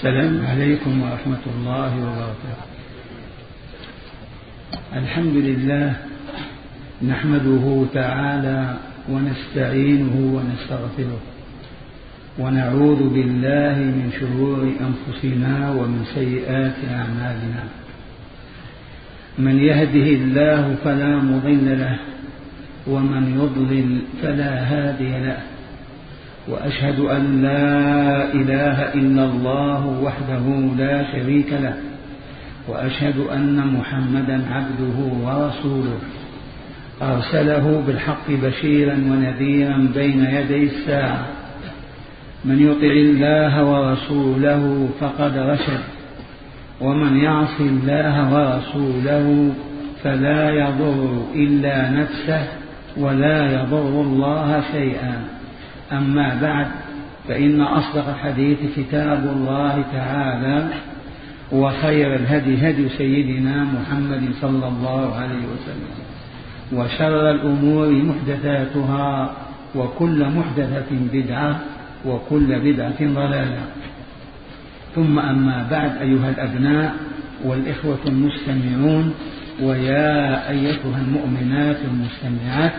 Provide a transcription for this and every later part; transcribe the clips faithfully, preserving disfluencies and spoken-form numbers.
السلام عليكم ورحمة الله وبركاته. الحمد لله نحمده تعالى ونستعينه ونستغفره ونعوذ بالله من شرور أنفسنا ومن سيئات أعمالنا. من يهده الله فلا مضل له ومن يضلل فلا هادي له، وأشهد أن لا إله إلا الله وحده لا شريك له، وأشهد أن محمدا عبده ورسوله أرسله بالحق بشيرا ونذيرا بين يدي الساعة. من يطع الله ورسوله فقد رشد، ومن يعص الله ورسوله فلا يضر إلا نفسه ولا يضر الله شيئا. أما بعد، فإن أصدق الحديث كتاب الله تعالى، وخير الهدي هدي سيدنا محمد صلى الله عليه وسلم، وشر الأمور محدثاتها، وكل محدثة بدعة، وكل بدعة ضلالة. ثم أما بعد، أيها الأبناء والإخوة المستمعون، ويا أيتها المؤمنات المستمعات،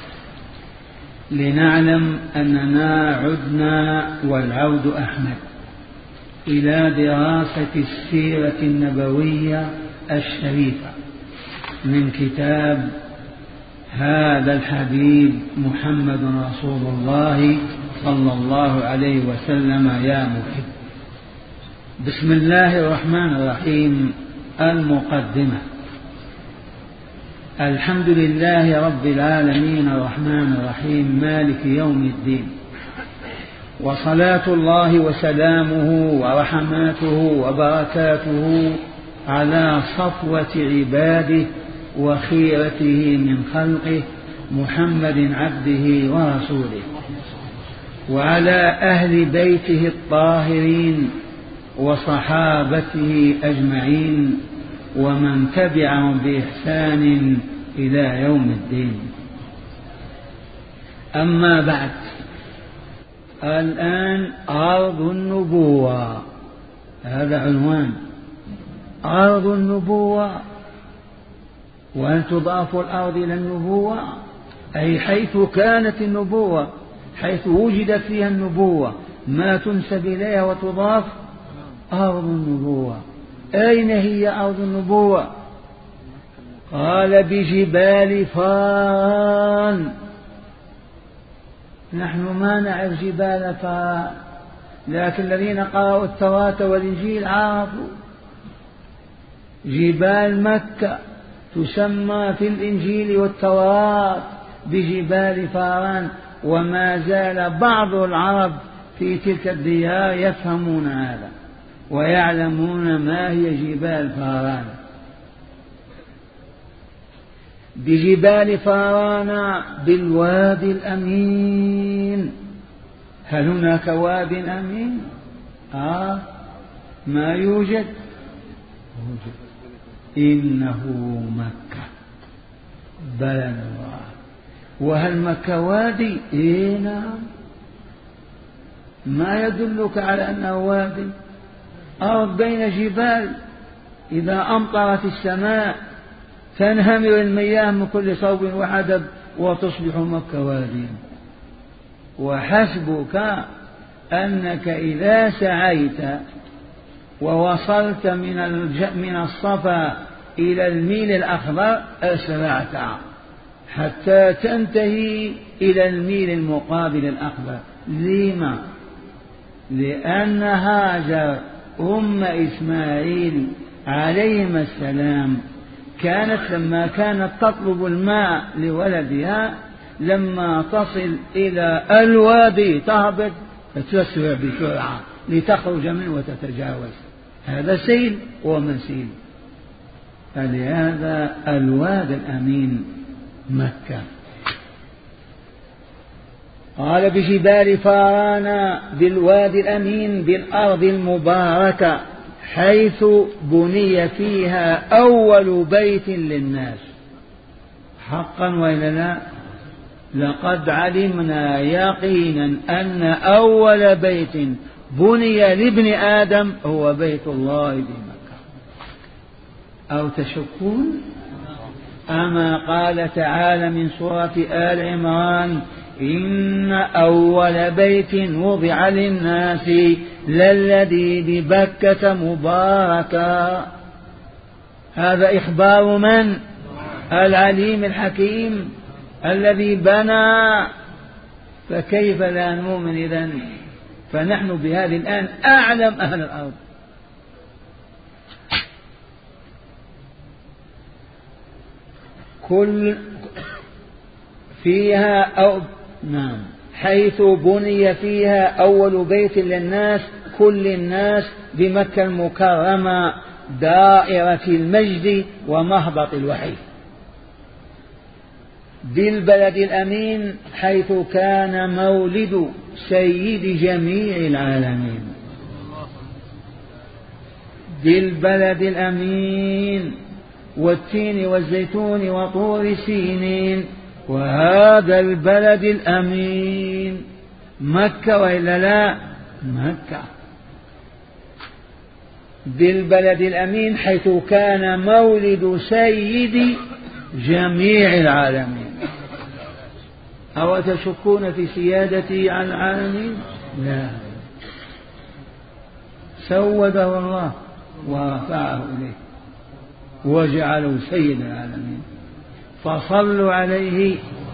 لنعلم أننا عدنا والعود أحمد إلى دراسة السيرة النبوية الشريفة من كتاب هذا الحبيب محمد رسول الله صلى الله عليه وسلم يا محب. بسم الله الرحمن الرحيم. المقدمة. الحمد لله رب العالمين الرحمن الرحيم مالك يوم الدين، وصلاة الله وسلامه ورحماته وبركاته على صفوة عباده وخيرته من خلقه محمد عبده ورسوله، وعلى أهل بيته الطاهرين وصحابته أجمعين، ومن تبعهم بإحسان إلى يوم الدين. أما بعد، الآن عرض النبوة، هذا عنوان عرض النبوة. وأن تضاف الأرض إلى النبوة أي حيث كانت النبوة، حيث وجدت فيها النبوة، ما تنسب إليها وتضاف أرض النبوة. أين هي أرض النبوة؟ قال بجبال فاران. نحن ما نعرف جبال فاران، لكن الذين قرأوا التوراة والإنجيل عرفوا. جبال مكة تسمى في الإنجيل والتوراة بجبال فاران، وما زال بعض العرب في تلك الديار يفهمون هذا ويعلمون ما هي جبال فاران. بجبال فاران بالوادي الأمين. هل هناك واد أمين؟ آه ما يوجد. إنه مكة بلد الله. وهل مكة وادي؟ إيه نعم. ما يدلك على أنه وادي؟ أرض بين جبال، إذا أمطرت السماء تنهمر المياه من كل صوب وحدب وتصبح مكة واديا. وحسبك أنك إذا سعيت ووصلت من من الصفا إلى الميل الأخضر أسرعت حتى تنتهي إلى الميل المقابل الأخضر. لما؟ لأن هاجر أم إسماعيل عليهما السلام كانت لما كانت تطلب الماء لولدها، لما تصل إلى الوادي تهبط فتسرع بسرعة لتخرج منه وتتجاوز. هذا سيل ومسيل. فلهذا الوادي الأمين مكة. قال بجبال فاران بالوادي الأمين بالأرض المباركة حيث بني فيها أول بيت للناس. حقا وإلا لا؟ لقد علمنا يقينا أن أول بيت بني لابن آدم هو بيت الله بمكة. أو تشكون؟ أما قال تعالى من سورة آل عمران إن أول بيت وضع للناس للذي ببكة مباركا. هذا إخبار من؟ العليم الحكيم الذي بنى. فكيف لا نؤمن إذن؟ فنحن بهذه الآن أعلم أهل الأرض. كل فيها أو نعم حيث بني فيها أول بيت للناس كل الناس بمكة المكرمة دائرة المجد ومهبط الوحي. بالبلد الأمين حيث كان مولد سيد جميع العالمين. بالبلد الأمين والتين والزيتون وطور سينين وهذا البلد الأمين مكة وإلا لا؟ مكة. بالبلد الأمين حيث كان مولد سيد جميع العالمين. أو تشكون في سيادته على العالمين؟ لا، سوده الله ورفعه إليه وجعله سيد العالمين. فصلوا عليه.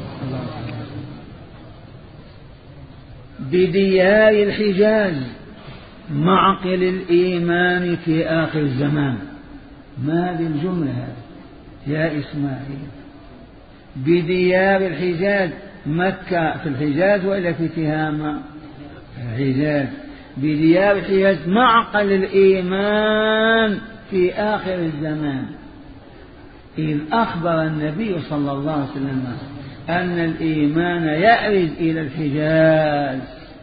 بديار الحجاز معقل الإيمان في آخر الزمان. ما هذه الجملة هذه يا إسماعيل؟ بديار الحجاز، مكة في الحجاز وإلا في تهامة؟ الحجاز. بديار الحجاز معقل الإيمان في آخر الزمان، إذ أخبر النبي صلى الله عليه وسلم أن الإيمان يأرز إلى الحجاز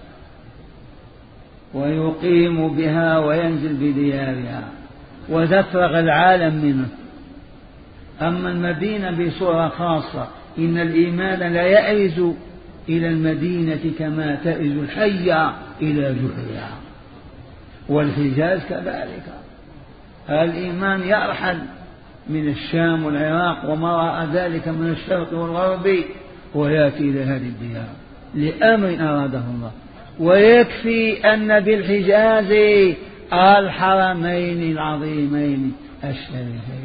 ويقيم بها وينزل بديارها وتفرغ العالم منه. أما المدينة بصورة خاصة، إن الإيمان لا يأرز إلى المدينة كما تأرز الحية إلى جحرها، والحجاز كذلك. الإيمان يرحل من الشام والعراق وما وراء ذلك من الشرق والغرب ويأتي إلى هذه الديار لأمر أراده الله. ويكفي أن بالحجاز الحرمين العظيمين الشريفين،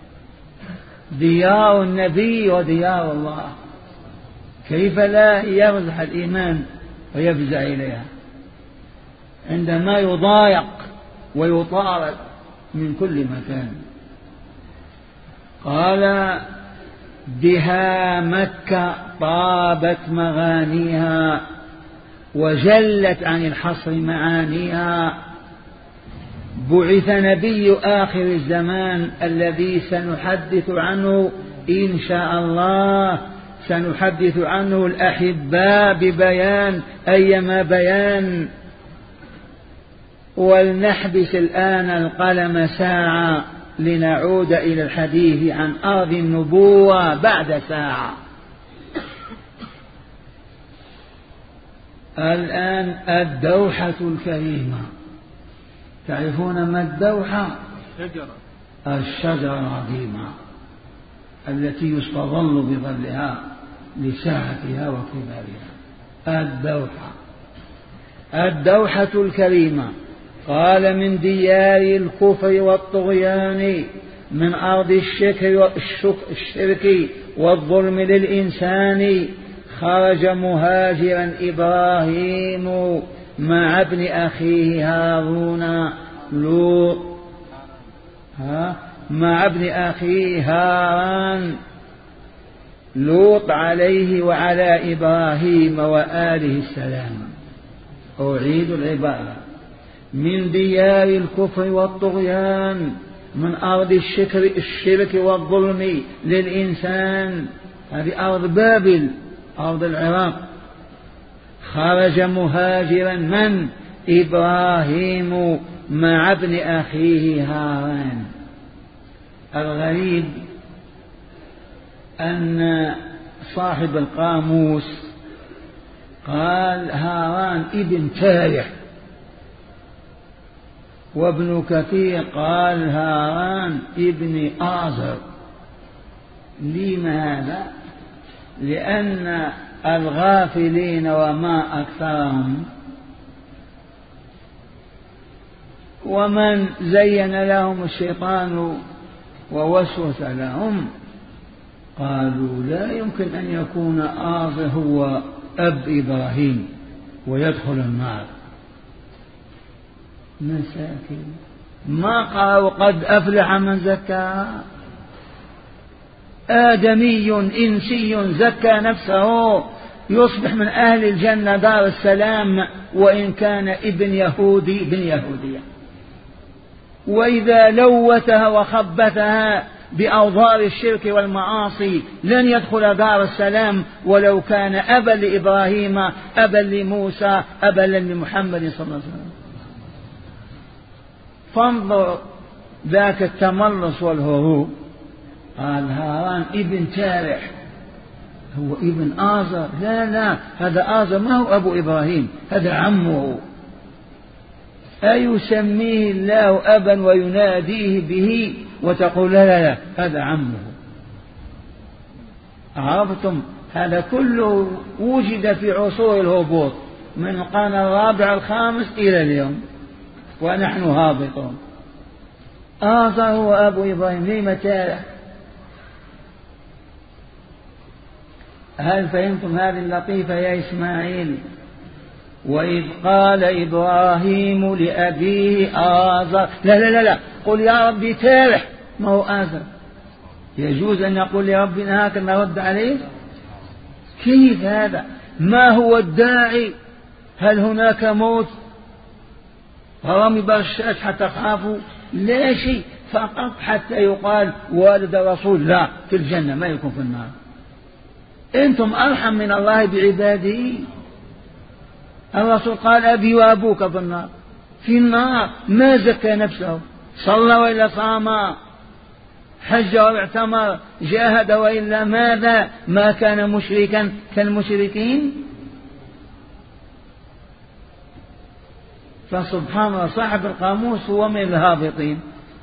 ديار النبي وديار الله. كيف لا يرزح الإيمان ويفزع إليها عندما يضايق ويطارد من كل مكان؟ قال بها مكة طابت مغانيها وجلت عن الحصر معانيها. بعث نبي آخر الزمان الذي سنحدث عنه إن شاء الله، سنحدث عنه الأحباء ببيان أيما بيان. ولنحبس الآن القلم ساعة لنعود إلى الحديث عن أرض النبوة بعد ساعة. الآن الدوحة الكريمة. تعرفون ما الدوحة؟ الشجرة العظيمة التي يستظل بظلها لساعتها وكبارها. الدوحة الدوحة الكريمة. قال من ديار الكفر والطغيان، من أرض الشرك والظلم للإنسان، خرج مهاجرا إبراهيم مع ابن أخيه هارون لوط ها مع ابن أخيه هارون لوط عليه وعلى إبراهيم وآله السلام. أعيد العبارة: من ديار الكفر والطغيان، من أرض الشرك, الشرك والظلم للإنسان، هذه أرض بابل أرض العراق. خرج مهاجرا من؟ إبراهيم مع ابن أخيه هارون. الغريب أن صاحب القاموس قال هارون ابن تارح وابن كثير قال هاران ابن آزر. لماذا؟ لأن الغافلين وما أكثرهم ومن زين لهم الشيطان ووسوس لهم قالوا لا يمكن أن يكون آزر هو أب إبراهيم ويدخل النار. مساكين ما قالوا قد أفلح من زكاها. آدمي إنسي زكى نفسه يصبح من أهل الجنة دار السلام وإن كان ابن يهودي بن يهودية. وإذا لوتها وخبثها بأوضار الشرك والمعاصي لن يدخل دار السلام ولو كان أبا لإبراهيم أبا لموسى أبا لمحمد صلى الله عليه وسلم. فانظر ذاك التملص والهروب. قال هاران ابن تارح هو ابن آزر. لا لا هذا آزر ما هو أبو إبراهيم، هذا عمه. أيسميه الله أبا ويناديه به وتقول لا لا لا هذا عمه؟ عرفتم؟ هذا كله وجد في عصور الهبوط من القرن الرابع الخامس إلى اليوم ونحن هابطون. آزر هو أبو إبراهيم. لما تارح؟ هل فهمتم هذه اللطيفة يا إسماعيل؟ وإذ قال إبراهيم لأبيه آزر. لا لا لا لا قل يا ربي تارح ما هو آزر. يجوز أن نقول لربنا هكذا نرد عليه؟ كيف هذا؟ ما هو الداعي؟ هل هناك موت رمي برشاش حتى تخافوا؟ لا شيء، فقط حتى يقال والد الرسول لا في الجنة ما يكون في النار. أنتم أرحم من الله بعباده. الرسول قال أبي وأبوك في النار في النار ما زكى نفسه، صلى وإلا صام، حج واعتمر، جاهد وإلا ماذا، ما كان مشركا كالمشركين. فسبحان الله صاحب القاموس هو من الهابطين.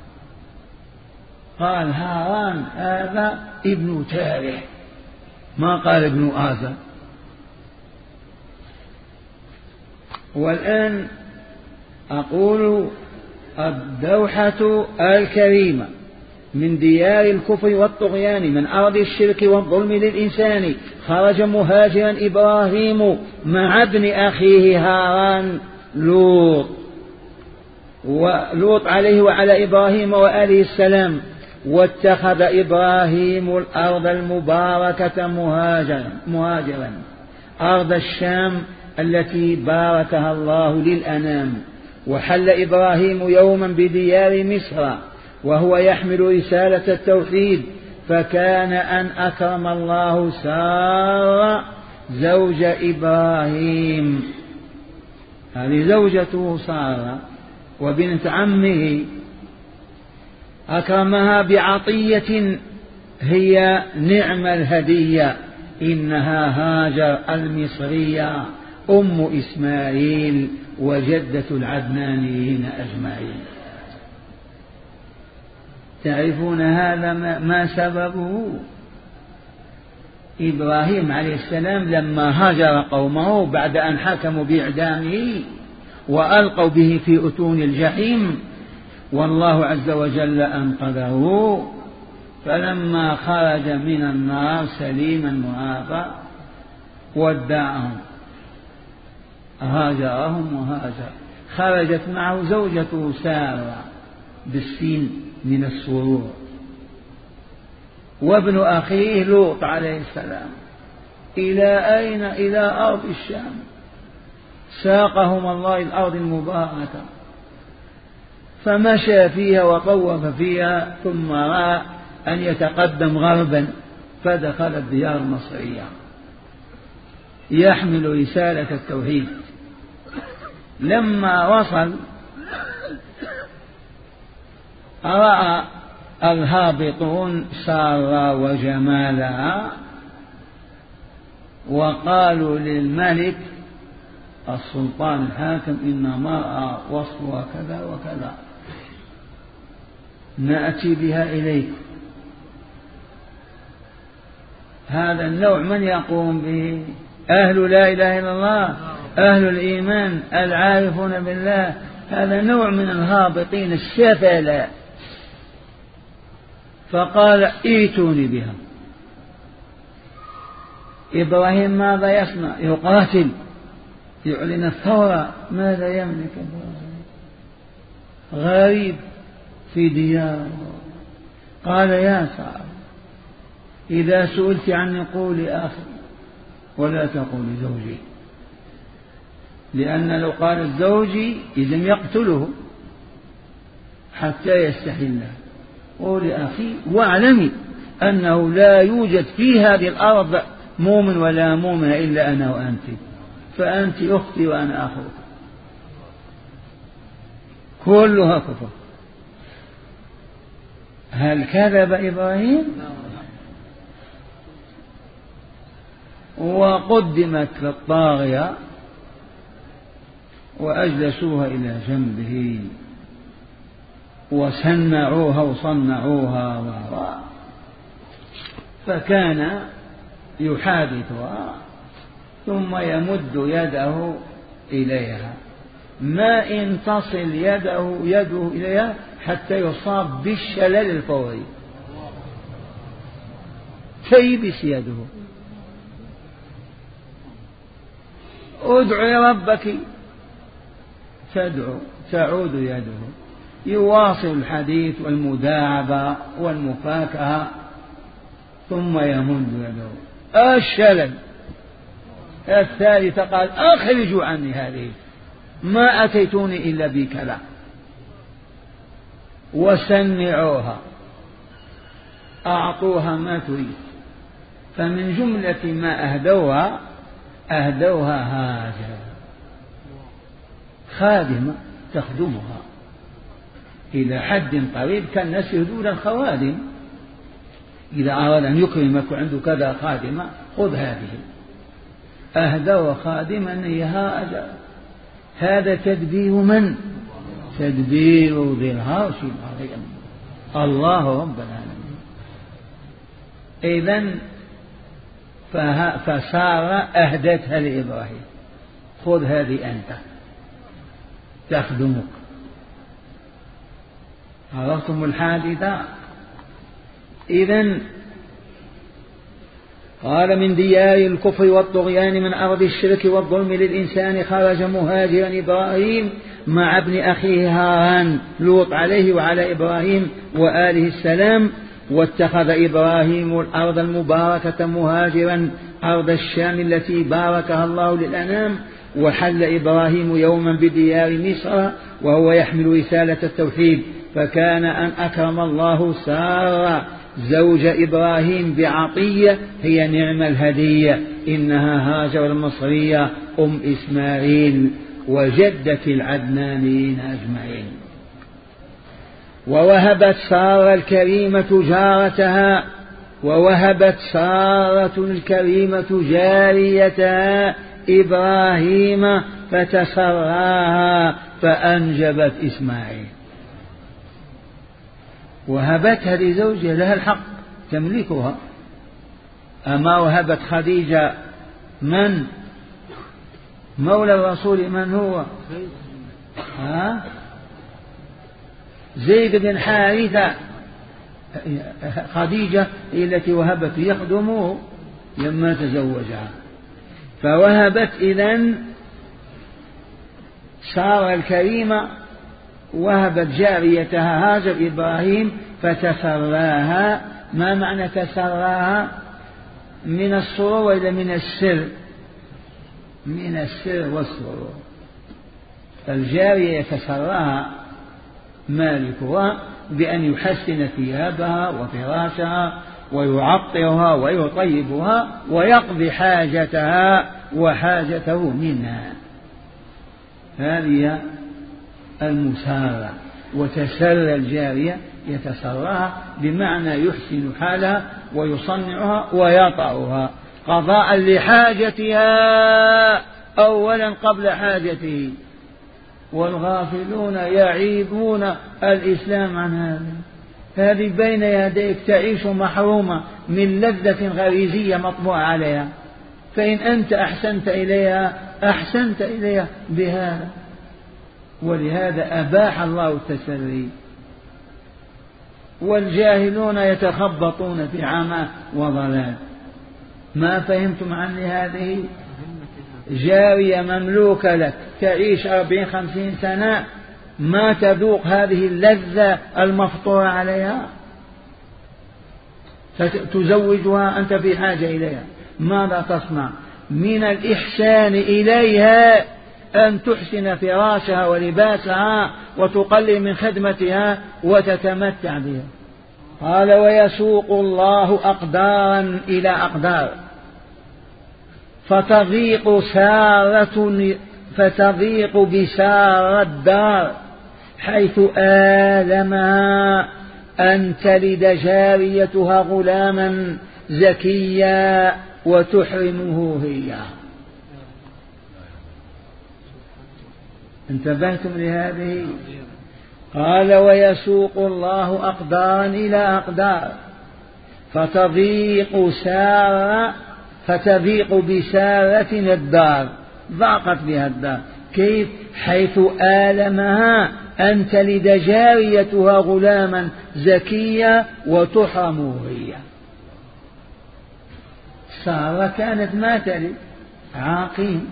قال هاران هذا ابن تارح ما قال ابن آزر. والآن أقول الدوحة الكريمة من ديار الكفر والطغيان من أرض الشرك والظلم للإنسان خرج مهاجرا إبراهيم مع ابن أخيه هاران لوط ولوط عليه وعلى إبراهيم وآله السلام. واتخذ إبراهيم الأرض المباركة مهاجرا مهاجرا أرض الشام التي باركها الله للأنام. وحل إبراهيم يوما بديار مصر وهو يحمل رسالة التوحيد، فكان أن أكرم الله سارة زوج إبراهيم، هذه زوجته سارة وبنت عمه، أكرمها بعطية هي نعم الهدية، إنها هاجر المصرية أم إسماعيل وجدة العدنانيين أجمعين. تعرفون هذا ما سببه؟ إبراهيم عليه السلام لما هاجر قومه بعد أن حكموا بإعدامه وألقوا به في أتون الجحيم والله عز وجل أنقذه، فلما خرج من النار سليما معافى ودعهم هاجرهم وهاجر. خرجت معه زوجته سارة بالسين من السرور وابن أخيه لوط عليه السلام. إلى أين؟ إلى أرض الشام، ساقهم الله الأرض المباركة، فمشى فيها وطوف فيها ثم رأى أن يتقدم غربا فدخل الديار المصرية يحمل رسالة التوحيد. لما وصل رأى الهابطون سارة وجمالها وقالوا للملك السلطان الحاكم إن المرأة وصفها كذا وكذا، نأتي بها إليك. هذا النوع من يقوم به؟ أهل لا إله إلا الله، أهل الإيمان العارفون بالله. هذا نوع من الهابطين السفلاء. فقال ائتوني بها. إبراهيم ماذا يصنع؟ يقاتل، يعلن الثورة. ماذا يملك إبراهيم؟ غريب في دياره. قال يا سارة إذا سئلت عني قولي أخي ولا تقولي زوجي، لأن لو قال زوجي إذن يقتله حتى يستحله. قولي أخي واعلمي أنه لا يوجد في هذه الأرض مؤمن ولا مؤمن إلا أنا وأنت، فأنت أختي وأنا أخوك، كلها كفر. هل كذب إبراهيم؟ وقدمت للطاغية وأجلسوها إلى جنبه وسنعوها وصنعوها وراء، فكان يحادثها ثم يمد يده إليها، ما إن تصل يده يده إليها حتى يصاب بالشلل الفوري، تيبس يده. ادعي ربك، تدعو تعود يده. يواصل الحديث والمداعبة والمفاكهة ثم يمد يده. الشلل. الثالثة قال أخرجوا عني هذه، ما أتيتوني إلا بكذا. وسنعوها، أعطوها ما تريد. فمن جملة ما أهدوها أهدوها هاجر، خادمة تخدمها إلى حد قريب. كان الناس يهدون الخوادم، إذا أراد أن يكرمك وعنده كذا خادمة خذ هذه. أهدوا خادما هي هاجر. هذا تدبير من؟ تدبير ذي العرش العظيم، الله رب العالمين. إذن فسارة أهدتها لإبراهيم، خذ هذه أنت تخدمك. عرفتم الحادثة؟ إذن قال من ديار الكفر والطغيان من أرض الشرك والظلم للإنسان خرج مهاجرا إبراهيم مع ابن أخيه هاران لوط عليه وعلى إبراهيم وآله السلام. واتخذ إبراهيم الأرض المباركة مهاجرا أرض الشام التي باركها الله للأنام. وحل إبراهيم يوما بديار مصر وهو يحمل رسالة التوحيد، فكان أن أكرم الله سارة زوج إبراهيم بعطية هي نعم الهدية، إنها هاجر المصرية أم إسماعيل وجدة العدنانيين أجمعين. ووهبت سارة الكريمة جارتها ووهبت سارة الكريمة جاريتها إبراهيم فتسراها فأنجبت إسماعيل. وهبتها لزوجها، لها الحق تملكها. أما وهبت خديجة من؟ مولى الرسول من هو؟ ها؟ زيد بن حارثة. خديجة هي التي وهبت يخدمه لما تزوجها. فوهبت إذن سارة الكريمة وهبت جاريتها هاجر إبراهيم فتسراها. ما معنى تسراها؟ من السرور وإلى من السر، من السر والسرور. الجارية يتسراها مالكها بأن يحسن ثيابها وفراشها ويعطرها ويطيبها ويقضي حاجتها وحاجته منها. هذه المسارة. وتسرى الجارية يتسراها بمعنى يحسن حالها ويصنعها ويطأها قضاء لحاجتها أولا قبل حاجته، والغافلون يعيبون الإسلام عن هذا. هذه بين يديك تعيش محرومة من لذة غريزية مطبوع عليها، فإن أنت أحسنت إليها أحسنت إليها بهذا. ولهذا أباح الله التسري. والجاهلون يتخبطون في عمى وضلال. ما فهمتم عني هذه؟ جارية مملوكة لك تعيش أربعين خمسين سنة ما تذوق هذه اللذة المفطورة عليها، فتزوجها أنت في حاجة إليها، ماذا تصنع؟ من الإحسان إليها أن تحسن فراشها ولباسها وتقلل من خدمتها وتتمتع بها. قال ويسوق الله أقدارا إلى أقدار فتضيق سارة فتضيق بسار الدار حيث آلمها أن تلد جاريتها غلاما زكيا وتحرمه هي. انتبهتم لهذه؟ قال ويسوق الله أقدارا إلى أقدار فتضيق سارة فتضيق بسارة الدار، ضاقت بها الدار. كيف؟ حيث آلمها أن تلد جاريتها غلاما زكيا وتحرمه هي. سارة كانت ما تلد عاقين،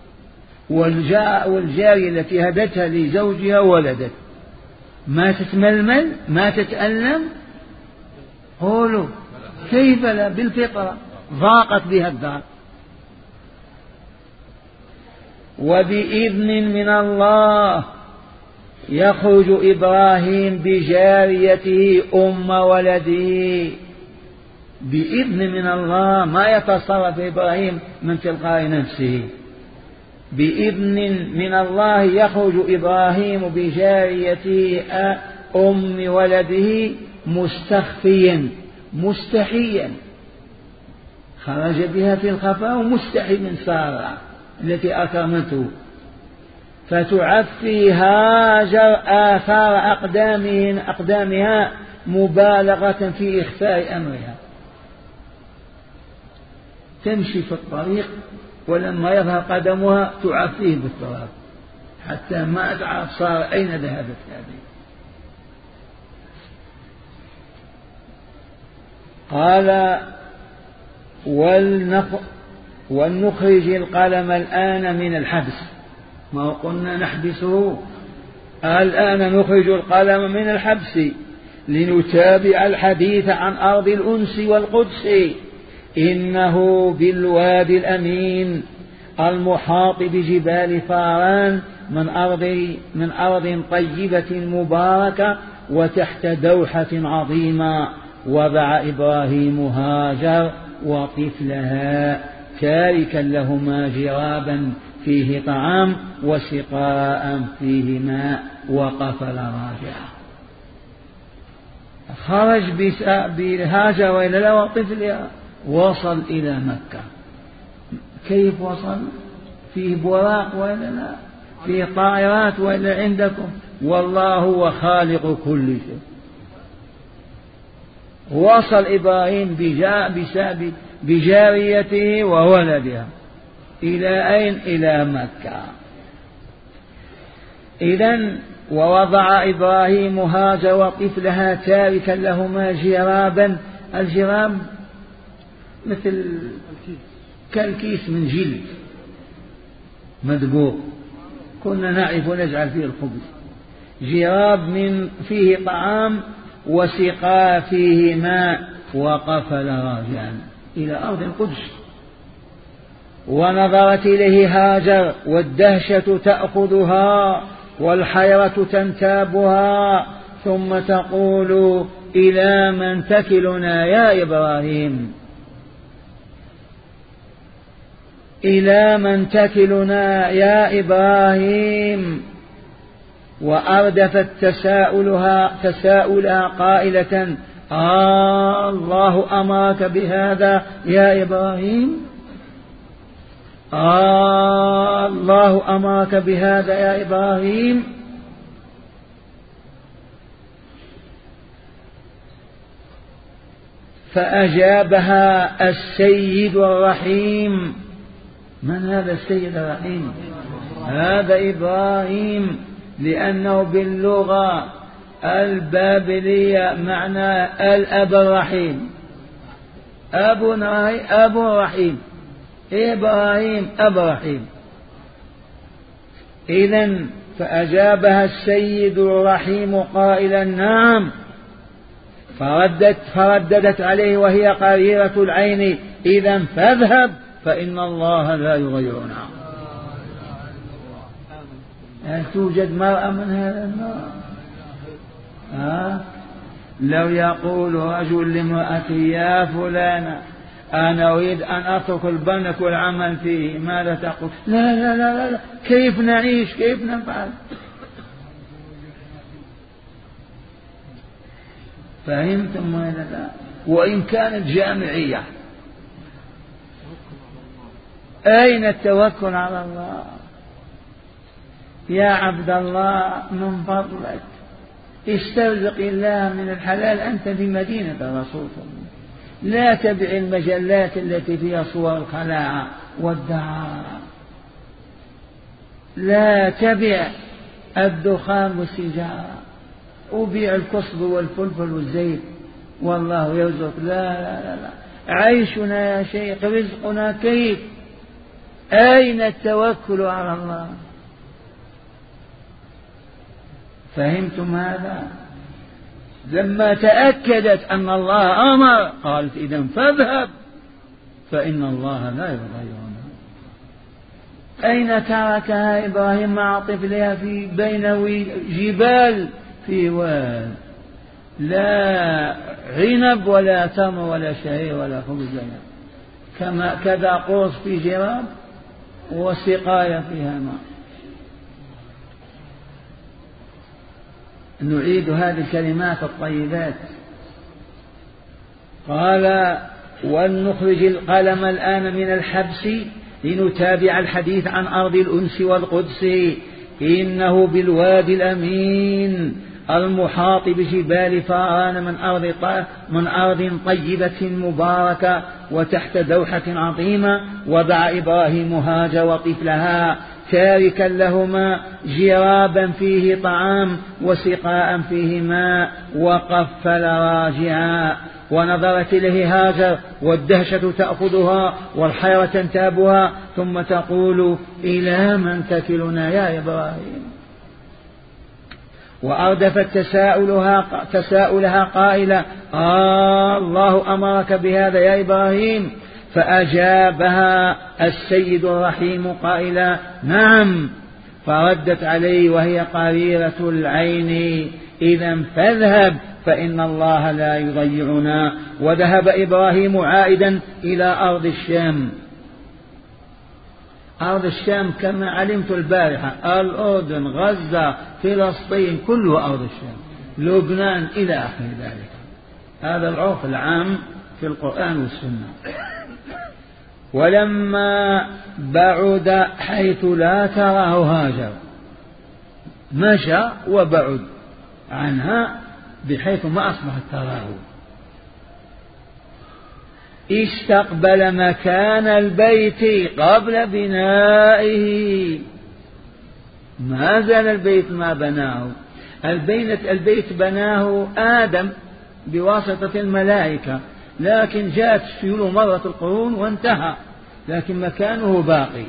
والجارية التي هدتها لزوجها ولدت، ما تتململ ما تتألم. قولوا كيف لا؟ بالفطرة ضاقت بها الدار. وبإذن من الله يخرج إبراهيم بجاريته أم ولده. بإذن من الله، ما يتصرف إبراهيم من تلقاء نفسه. بإذن من الله يخرج إبراهيم بجاريته أم ولده مستخفيا مستحيا، خرج بها في الخفاء ومستحي من سارة التي أكرمته، فتعفي هاجر آثار أقدامها مبالغة في إخفاء أمرها. تمشي في الطريق ولما يظهر قدمها تعفيه بالتراب حتى ما تعرف صار أين ذهبت هذه. قال ولنخرج القلم الآن من الحبس. ما قلنا نحبسه؟ الآن نخرج القلم من الحبس لنتابع الحديث عن أرض الأنس والقدس. إنه بالوادي الأمين المحاط بجبال فاران من أرض, من أرض طيبة مباركة وتحت دوحة عظيمة وضع إبراهيم هاجر وطفلها تاركا لهما جرابا فيه طعام وسقاء فيه ماء وقفل راجعا. خرج بهاجر وإلى وطفلها وصل إلى مكة. كيف وصل؟ فيه براق وإلا لا؟ فيه طائرات وإلا عندكم؟ والله هو خالق كل شيء. وصل إبراهيم بسبب بجاريته وولدها إلى أين؟ إلى مكة. إذن ووضع إبراهيم هاجر وطفلها تاركا لهما جرابا. الجراب مثل كالكيس من جلد مدبوغ، كنا نعرف نجعل فيه الخبز. جراب من فيه طعام وسقى فيه ماء وقفل راجعا إلى أرض القدس. ونظرت إليه هاجر والدهشة تأخذها والحيرة تنتابها ثم تقول إلى من تكلنا يا إبراهيم؟ إلى من تكلنا يا إبراهيم؟ وأردفت تساؤلها تساؤلها قائلة آه الله أمرك بهذا يا إبراهيم؟ آه الله أمرك بهذا يا إبراهيم. فأجابها السيد الرحيم. من هذا السيد الرحيم؟ هذا إبراهيم، لأنه باللغة البابلية معنى الأب الرحيم. أب أب رحيم، إبراهيم أب رحيم. إذن فأجابها السيد الرحيم قائلا نعم. فردت فرددت عليه وهي قريرة العين إذن فاذهب فإن الله لا يغير نعم. هل توجد مرأة من هذا النوع؟ ها؟ لو يقول رجل لامرأته يا فلانة أنا أريد أن أترك البنك والعمل فيه، ماذا تقول؟ لا لا لا لا، كيف نعيش، كيف نفعل؟ فهمتم ولا لا؟ وإن كانت جامعية، أين التوكل على الله؟ يا عبد الله من فضلك استرزق الله من الحلال، أنت في مدينة الرسول، لا تبع المجلات التي فيها صور الخلاعة والدعارة، لا تبع الدخان والسجارة، وبيع الكصب والفلفل والزيت والله يرزق. لا لا لا, لا. عيشنا يا شيخ رزقنا كيف؟ أين التوكل على الله؟ فهمتم هذا؟ لما تأكدت أن الله أمر قالت إذن فاذهب فإن الله لا يغيرنا. أين تركها إبراهيم مع طفلها في بين جبال في واد، لا عنب ولا تمر ولا شعير ولا خبز لنا، كما كذا قوس في جراب وسقايا فيها ماء. نعيد هذه الكلمات الطيبات. قال ولنخرج القلم الآن من الحبس لنتابع الحديث عن أرض الأنس والقدس، إنه بالوادي الأمين المحاط بجبال فاران من أرض, من أرض طيبة مباركة وتحت دوحة عظيمة. وضع إبراهيم هاجر وطفلها تاركا لهما جرابا فيه طعام وسقاء فيه ماء، وقفل راجعا. ونظرت إليه هاجر والدهشة تأخذها والحيرة تنتابها، ثم تقول إلى من تكلنا يا إبراهيم؟ وأردفت تساؤلها, تساؤلها قائلة آه الله أمرك بهذا يا إبراهيم. فأجابها السيد الرحيم قائلا نعم. فردت عليه وهي قريرة العين إذن فاذهب فإن الله لا يضيعنا. وذهب إبراهيم عائدا إلى أرض الشام. أرض الشام كما علمت البارحة الأردن غزة فلسطين كله أرض الشام، لبنان إلى آخر ذلك. هذا العرف العام في القرآن والسنة. ولما بعد حيث لا تراه هاجر مشى وبعد عنها بحيث ما أصبحت تراه. استقبل مكان البيت قبل بنائه. ما زال البيت ما بناه. البيت, البيت بناه آدم بواسطة الملائكة، لكن جاءت سيول مرة القرون وانتهى، لكن مكانه باقي.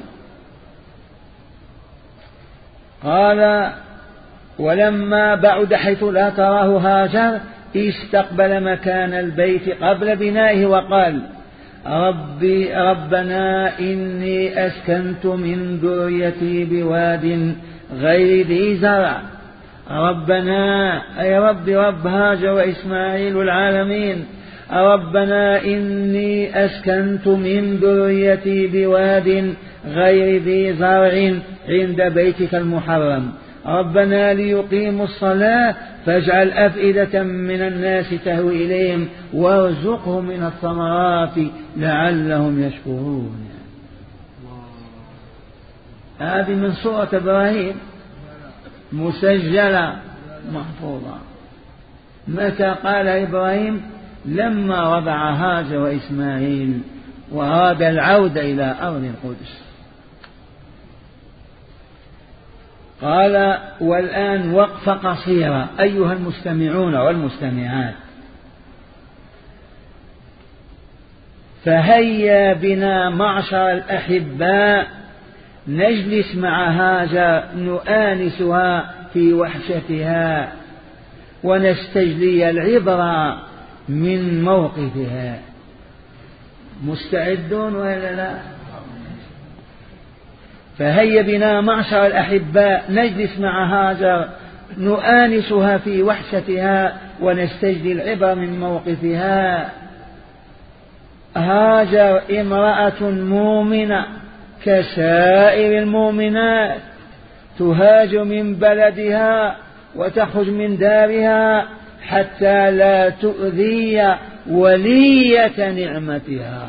قال ولما بعد حيث لا تراه هاجر استقبل مكان البيت قبل بنائه وقال ربي ربنا إني أسكنت من ذريتي بواد غير ذي زرع. ربنا أي رب رب هاجر وإسماعيل العالمين. ربنا إني أسكنت من ذريتي بواد غير ذي زرع عند بيتك المحرم ربنا ليقيموا الصلاة فاجعل أفئدة من الناس تهوي إليهم وارزقهم من الثمرات لعلهم يشكرون. هذه من سورة إبراهيم مسجلة محفوظة. متى قال إبراهيم؟ لما وضع هاجر وإسماعيل وأراد العودة إلى أرض القدس. قال: والآن وقفة قصيرة أيها المستمعون والمستمعات، فهيا بنا معشر الأحباء نجلس مع هاجر نؤانسها في وحشتها ونستجلي العبرة من موقفها. مستعدون ولا لا؟ فهيا بنا معشر الأحباء نجلس مع هاجر نؤانسها في وحشتها ونستجلي العبرة من موقفها. هاجر امرأة مؤمنة كسائر المؤمنات، تهاجر من بلدها وتخرج من دارها حتى لا تؤذي ولية نعمتها.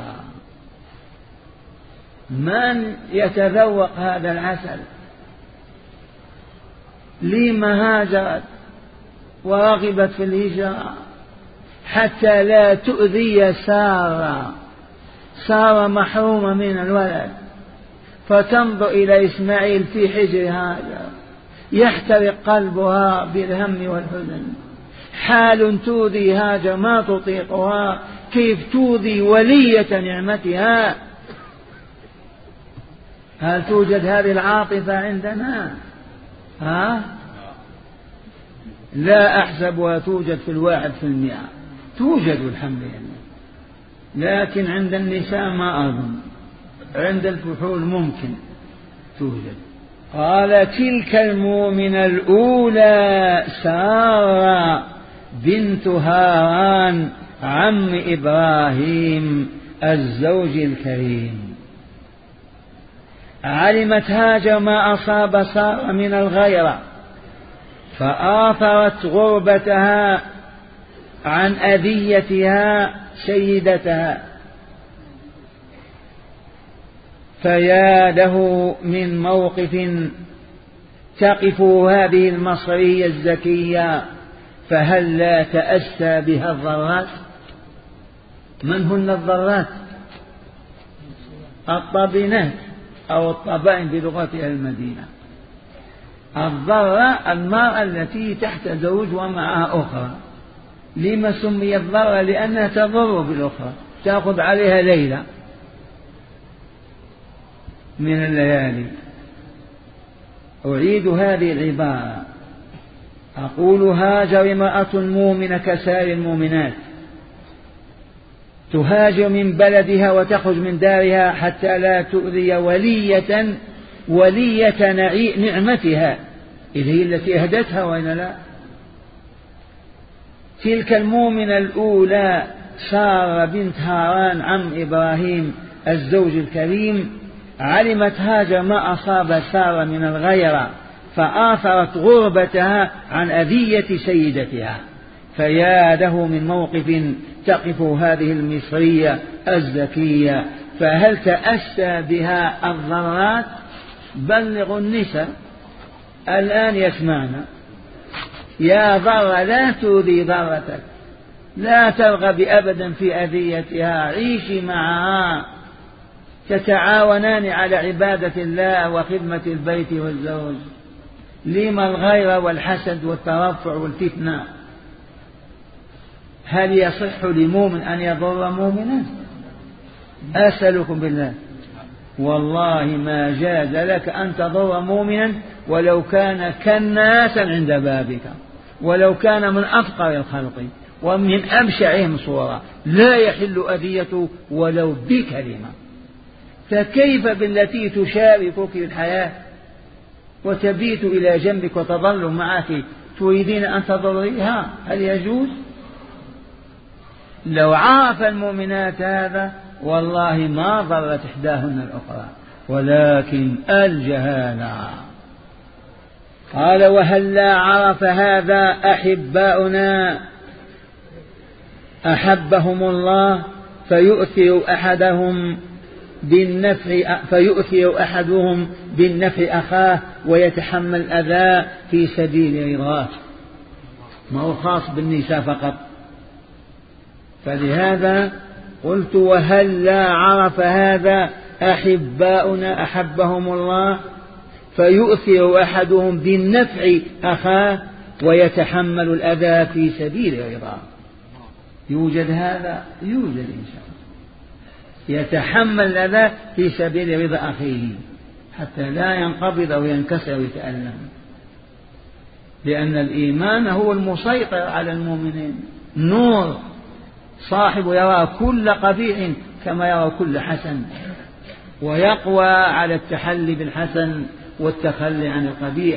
من يتذوق هذا العسل؟ لما هاجرت ورغبت في الهجرة؟ حتى لا تؤذي سارة. سارة محرومة من الولد، فتنظر إلى إسماعيل في حجر هاجر، يحترق قلبها بالهم والحزن. حال تؤذي هاجر ما تطيقها، كيف تؤذي ولية نعمتها؟ هل توجد هذه العاطفة عندنا؟ ها؟ لا أحسبها توجد في الواحد في المئة. توجد الحمد لله، لكن عند النساء ما أظن، عند الفحول ممكن توجد. قال: تلك المؤمنة الأولى سارة بنت هاران عم إبراهيم الزوج الكريم. علمت هاجر ما أصاب سارة من الغيرة، فآثرت غربتها عن أذيتها سيدتها. فيا له من موقف تقف هذه المصرية الزكية، فهل لا تأسى بها الضرات؟ من هن الضرات؟ الطبنات أو الطبائن بلغة المدينة. الضرة المرأة التي تحت زوج ومعها أخرى. لما سميت ضرة؟ لأنها تضر بالأخرى، تأخذ عليها ليلة من الليالي. أعيد هذه العبارة، أقول: هاجر امرأة مؤمنة كسائر المؤمنات، تهاجر من بلدها وتخرج من دارها حتى لا تؤذي ولية ولية نعمتها، إذ هي التي أهدتها وإن لا. تلك المؤمنة الأولى سارة بنت هاران عم إبراهيم الزوج الكريم. علمت هاجر ما أصاب سارة من الغيرة، فآثرت غربتها عن أذية سيدتها. فيا له من موقف تقف هذه المصرية الزكية، فهل تأسى بها الضرات؟ بلغوا النساء الآن يسمعنا. يا ضرة لا تؤذي ضرتك، لا ترغب أبدا في أذيتها، عيشي معها، تتعاونان على عبادة الله وخدمة البيت والزوج. لما الغيرة والحسد والترفع والفتنة؟ هل يصح لمؤمن أن يضر مؤمنا؟ أسألكم بالله، والله ما جاز لك أن تضر مؤمنا ولو كان كناسا عند بابك، ولو كان من أفقر الخلق ومن أبشعهم صورة، لا يحل أذيته ولو بكلمة. فكيف بالتي تشاركك في الحياة وتبيت إلى جنبك وتظل معك تريدين أن تضريها؟ هل يجوز؟ لو عرف المؤمنات هذا والله ما ضرت إحداهن الأخرى، ولكن الجهالة. قال: وهلا عرف هذا أحباؤنا أحبهم الله فيؤثر أحدهم بالنفع فيؤثر أحدهم بالنفع أخاه ويتحمل الأذى في سبيل رضاه، ما هو خاص بالنساء فقط. فلهذا قلت وهل لا عرف هذا أحباؤنا أحبهم الله فيؤثر أحدهم بالنفع أخاه ويتحمل الأذى في سبيل رضاه. يوجد هذا، يوجد إن شاء الله، يتحمل الأذى في سبيل رضا أخيه حتى لا ينقبض أو ينكسر ويتألم، لأن الإيمان هو المسيطر على المؤمنين. نور صاحب يرى كل قبيح كما يرى كل حسن، ويقوى على التحلي بالحسن والتخلي عن القبيح.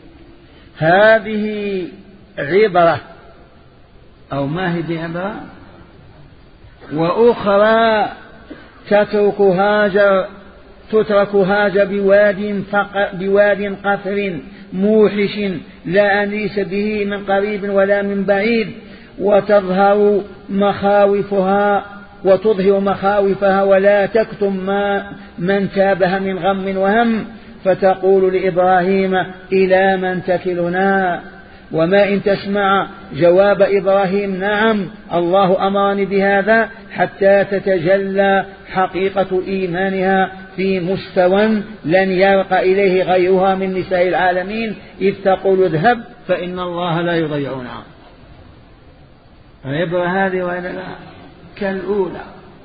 هذه عبرة أو ما هي بعبرة. وأخرى تترك هاجر تترك هاجر بواد, بواد قفر موحش لا أنيس به من قريب ولا من بعيد، وتظهر مخاوفها وتظهر مخاوفها ولا تكتم ما من تابها من غم وهم، فتقول لإبراهيم إلى من تكلنا؟ وما إن تسمع جواب إبراهيم نعم الله أمرني بهذا، حتى تتجلى حقيقة إيمانها في مستوى لن يرقى إليه غيرها من نساء العالمين، إذ تقول اذهب فإن الله لا يضيع نعم. عبرة هذه وإلا لا كالأولى.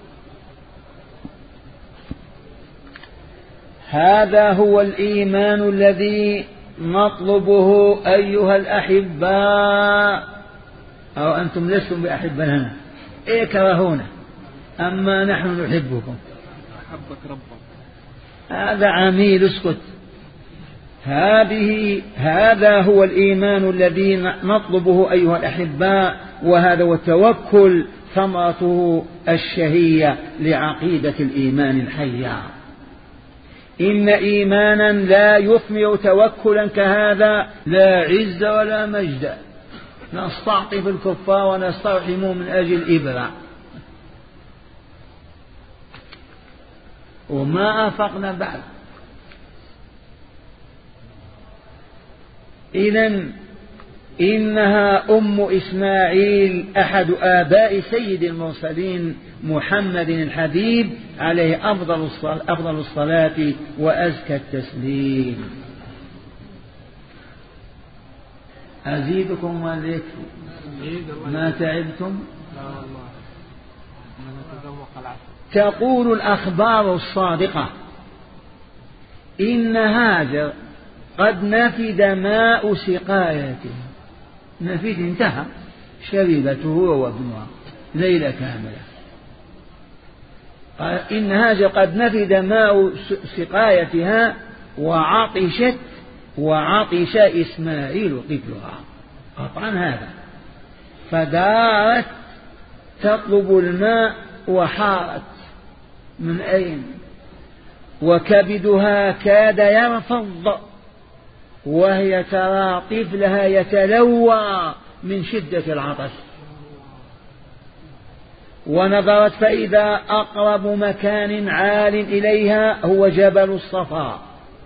هذا هو الإيمان الذي نطلبه أيها الأحباء. أو أنتم لستم بأحبة لنا، اكرهونا، أما نحن نحبكم. أحبك ربك. هذا عميل اسكت. هذه هذا هو الإيمان الذي نطلبه أيها الأحباء، وهذا هو التوكل ثمرته الشهية لعقيدة الإيمان الحية. إن إيمانا لا يثمر توكلا كهذا لا عز ولا مجد، نستعطف الكفار ونسترحم من أجل الإبرة، وما أفقنا بعد. إذن إنها أم إسماعيل أحد آباء سيد المرسلين محمد الحبيب عليه أفضل الصلاة وأزكى التسليم. أزيدكم ولا يكفي؟ ما تعبتم؟ تقول الأخبار الصادقة إن هاجر قد نفد ماء سقايته، نفد انتهى، شربته وابنها ليلة كاملة. قال إن هاجر قد نفد ماء سقايتها وعطشت وعطش إسماعيل طفلها، قطعا هذا. فدارت تطلب الماء وحارت من أين؟ وكبدها كاد يرفض وهي ترى طفلها يتلوى من شدة العطش، ونظرت فإذا أقرب مكان عال إليها هو جبل الصفا،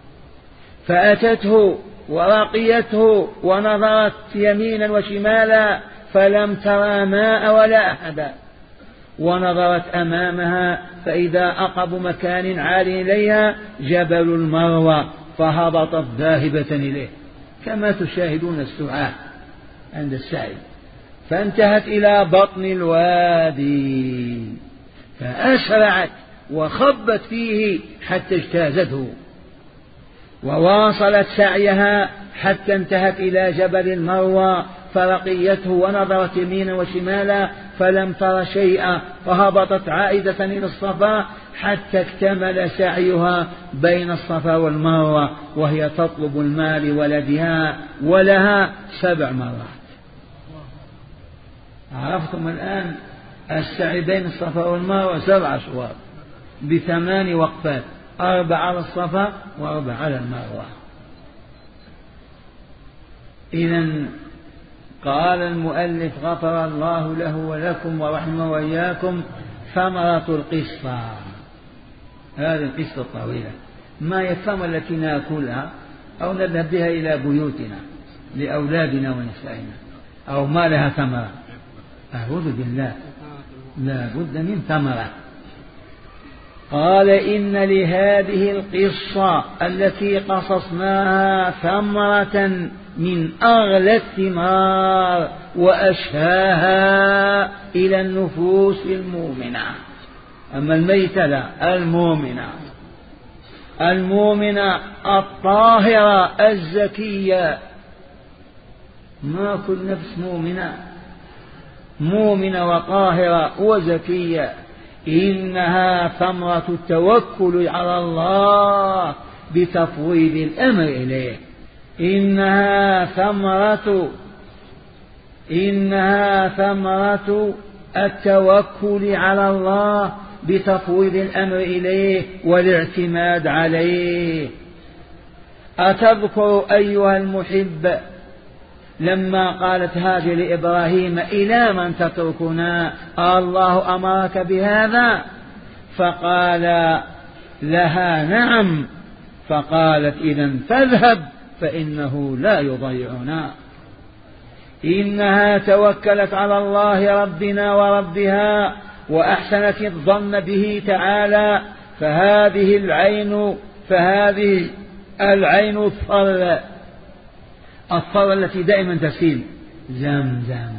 فأتته ورقيته ونظرت يمينا وشمالا فلم ترى ماء ولا أحدا، ونظرت أمامها فإذا أقرب مكان عال إليها جبل المروة، فهبطت ذاهبة إليه كما تشاهدون السعاة عند السعي، فانتهت إلى بطن الوادي فأسرعت وخبت فيه حتى اجتازته، وواصلت سعيها حتى انتهت إلى جبل المروة فرقيته ونظرت يمينا وشمالا فلم تر شيئا، فهبطت عائدة إلى الصفا حتى اكتمل سعيها بين الصفا والمروة وهي تطلب الماء لولدها ولها سبع مرات. عرفتم الآن السعي بين الصفا والمروة سبع أشواط بثمان وقفات، أربع على الصفا وأربع على المروة. إذن قال المؤلف غفر الله له ولكم ورحمه وإياكم ثمرة القصة هذه القصة الطويلة ما يفهم التي نأكلها أو نذهب بها إلى بيوتنا لأولادنا ونسائنا أو ما لها ثمرة. أعوذ بالله، لا بد من ثمرة. قال إن لهذه القصة التي قصصناها ثمرة من أغلى الثمار وأشهاها إلى النفوس المؤمنة. أما الميتة لا، المؤمنة المؤمنة الطاهرة الزكية. ما كل نفس مؤمنة مؤمنة وطاهرة وزكية. إنها ثمرة التوكل على الله بتفويض الأمر إليه. إنها ثمرة إنها ثمرة التوكل على الله بتفويض الأمر إليه والاعتماد عليه. أتذكر أيها المحب لما قالت هاجر لإبراهيم إلى من تتركنا؟ الله أمرك بهذا؟ فقال لها نعم. فقالت إذن فاذهب فإنه لا يضيعنا. إنها توكلت على الله ربنا وربها وأحسنت الظن به تعالى. فهذه العين فهذه العين الثر الثر التي دائما تسيل زمزم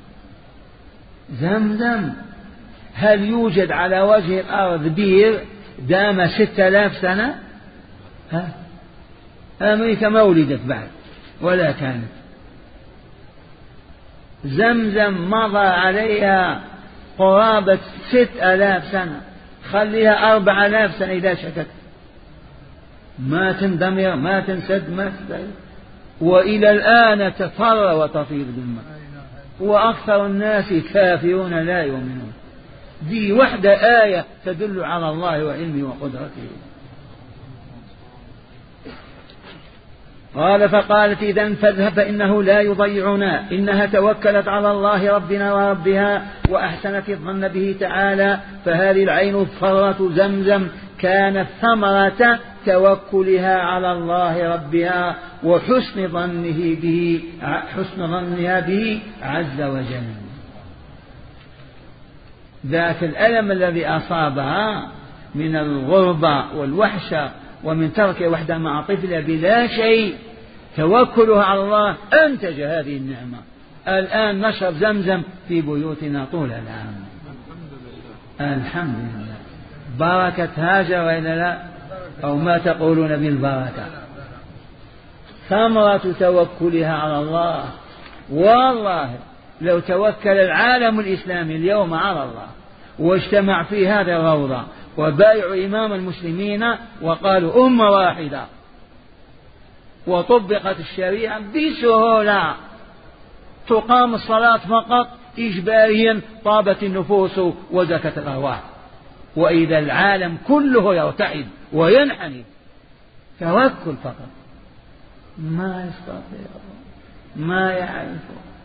زمزم. هل يوجد على وجه الأرض بير دام ستة آلاف سنة؟ ها؟ أمريكا ما ولدت بعد ولا كانت. زمزم مضى عليها قرابة ست آلاف سنة، خليها أربع آلاف سنة إذا شكت ما تندمر ما تنسد ما تستعيد، وإلى الآن تفر وتفيض بالماء، وأكثر الناس كافرون لا يؤمنون. دي وحدة آية تدل على الله وعلمه وقدرته. قال فقالت إذن فاذهب فإنه لا يضيعنا. إنها توكلت على الله ربنا وربها وأحسنت الظن به تعالى. فهذه العين الثرة زمزم كانت ثمرة توكلها على الله ربها وحسن ظنه به حسن ظنها به عز وجل. ذاك الألم الذي أصابها من الغربة والوحشة ومن ترك وحدة مع طفلة بلا شيء، توكلها على الله أنتج هذه النعمة. الآن نشرب زمزم في بيوتنا طول العام. الحمد لله. بركة هاجر وإلا لا؟ أو ما تقولون بالبركة؟ ثمرة توكلها على الله. والله لو توكل العالم الإسلامي اليوم على الله واجتمع في هذه الروضة وبايعوا إمام المسلمين وقالوا أمة واحدة وطبقت الشريعة بسهولة، تقام الصلاة فقط إجباريا، طابت النفوس وزكت الأرواح. وإذا العالم كله يرتعد وينحني، توكل فقط ما يستطيع ما يعرف